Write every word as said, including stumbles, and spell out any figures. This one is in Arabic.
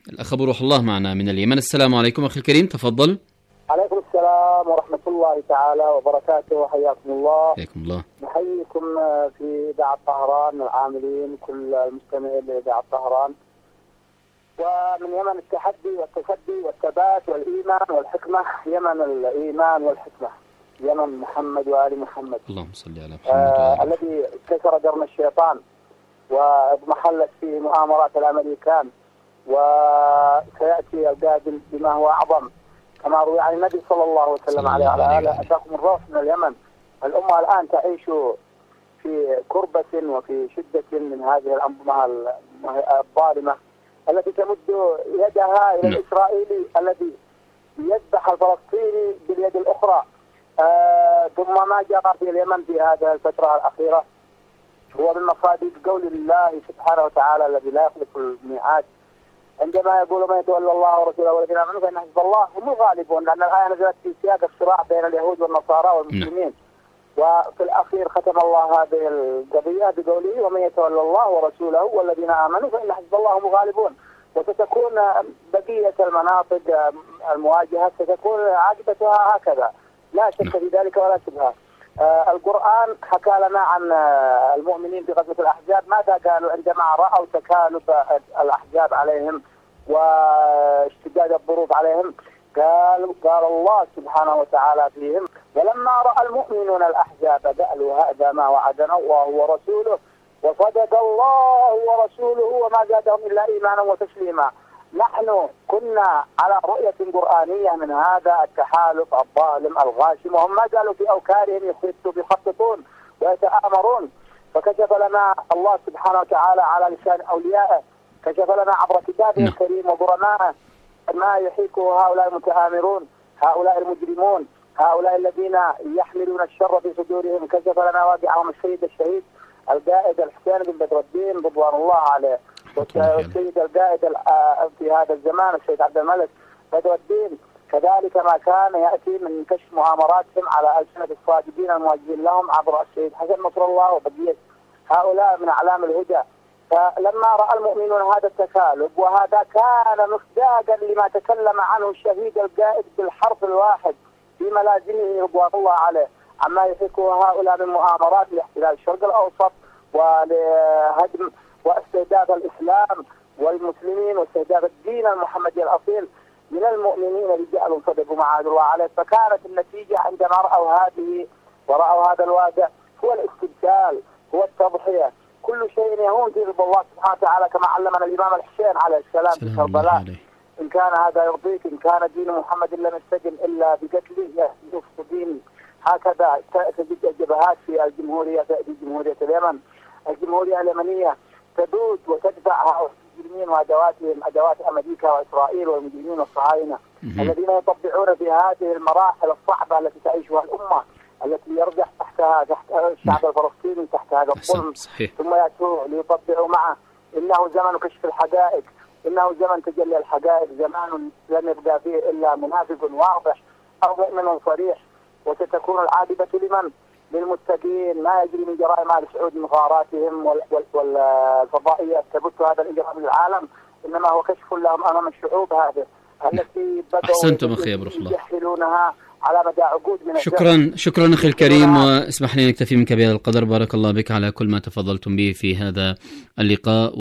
الأخ أبو روح الله معنا من اليمن. السلام عليكم أخي الكريم، تفضل. عليكم السلام ورحمة الله تعالى وبركاته، وحياكم الله. حياكم الله. نحييكم في إذاعة طهران، العاملين كل المستمعين لإذاعة طهران. ومن يمن التحدي والتصدي والثبات والإيمان والحكمة، يمن الإيمان والحكمة، يمن محمد وآل محمد. اللهم صل على محمد. آه الذي كسر قرن الشيطان واضمحلت فيه مؤامرات الأمريكان، وسيأتي القادم بما هو أعظم كما روي عن النبي صلى الله عليه وسلم عليه وعلى آله. أتاكم الروح من اليمن. الأمة الآن تعيش في كربة وفي شدة من هذه الأنظمة الظالمة التي تمد يدها إلى الإسرائيلي الذي يذبح الفلسطيني باليد الأخرى. آه ثم ما جرى في اليمن في هذه الفترة الأخيرة هو من مصادق قول الله سبحانه وتعالى الذي لا يخلف الميعاد، عندما يقول من يتولى الله ورسوله والذين آمنوا فإن حزب الله هم الغالبون، لأن الآية نزلت في سياق الصراع بين اليهود والنصارى والمسلمين. وفي الأخير ختم الله هذه القضية بقوله ومن يتولى الله ورسوله والذين آمنوا فإن حزب الله هم الغالبون. وستكون بقية المناطق المواجهة ستكون عاقبتها هكذا، لا شك في ذلك ولا شبهة. آه القرآن حكى لنا عن آه المؤمنين في غزوة الأحزاب ماذا قالوا عندما رأوا تكالب الأحزاب عليهم واشتداد الظروف عليهم. قال قال الله سبحانه وتعالى فيهم ولما رأى المؤمنون الأحزاب قالوا هذا ما وعدنا الله ورسوله وصدق الله ورسوله وما زادهم إلا إيمانا وتسليما. نحن كنا على رؤية قرآنية من هذا التحالف الظالم الغاشم، وهم ما زالوا في أوكارهم يخططون ويتآمرون. فكشف لنا الله سبحانه وتعالى على لسان أوليائه، كشف لنا عبر كتابه الكريم وبرمائه ما يحيكه هؤلاء المتآمرون، هؤلاء المجرمون، هؤلاء الذين يحملون الشر في صدورهم. كشف لنا واقعهم السيد الشهيد القائد الحسين بن بدر الدين رضوان الله عليه، والسيد القائد في هذا الزمان السيد عبد الملك بدر الدين، كذلك ما كان يأتي من كشف مؤامراتهم على ألسنة الصادقين المواجهين لهم عبر السيد حسن نصر الله وبقية هؤلاء من أعلام الهدى. فلما رأى المؤمنون هذا التكالب، وهذا كان مصداقا لما تكلم عنه الشهيد القائد بالحرف الواحد في ملازمه رضوان الله عليه عما يحيكه هؤلاء من مؤامرات لاحتلال الشرق الأوسط ولهدم واستهداف الإسلام والمسلمين واستهداف الدين المحمدي الأصيل من المؤمنين رجال صدقوا مع الله عليه. فكانت النتيجة عندما رأوا هذه ورأوا هذا الواقع هو الاستبدال، هو التضحية، كل شيء يهون في رضا الله سبحانه وتعالى كما علمنا الإمام الحسين عليه السلام في كربلاء. إن كان هذا يرضيك، إن كان دين محمد لم يستجن إلا بقتله يفسد دين. هكذا تجد الجبهات في الجمهورية، في جمهورية اليمن، الجمهورية اليمنية تدود وتدفع هؤلاء المجرمين وأدواتهم، أدوات أمريكا وإسرائيل والمجرمين الصهاينة الذين يطبعون في هذه المراحل الصعبة التي تعيشها الأمة، التي يرجع تحتها تحت الشعب الفلسطيني تحت هذا الظلم، ثم يأتوا ليطبعوا معه. إنه زمن كشف الحقائق، إنه زمن تجلي الحقائق، زمان لم يبقى فيه إلا منافق واضح أو مؤمن صريح. وستكون العاقبة لمن؟ للمتقين. ما يجري من جرائم آل سعود من غاراتهم والفضائيات تبث هذا الإجرام للعالم، إنما هو كشف لهم أمام الشعوب هذه التي بدأوا يحلونها على مدى عقود من شكرا شكرا أخي الكريم، واسمح لي نكتفي منك بهذا القدر. بارك الله بك على كل ما تفضلتم به في هذا اللقاء.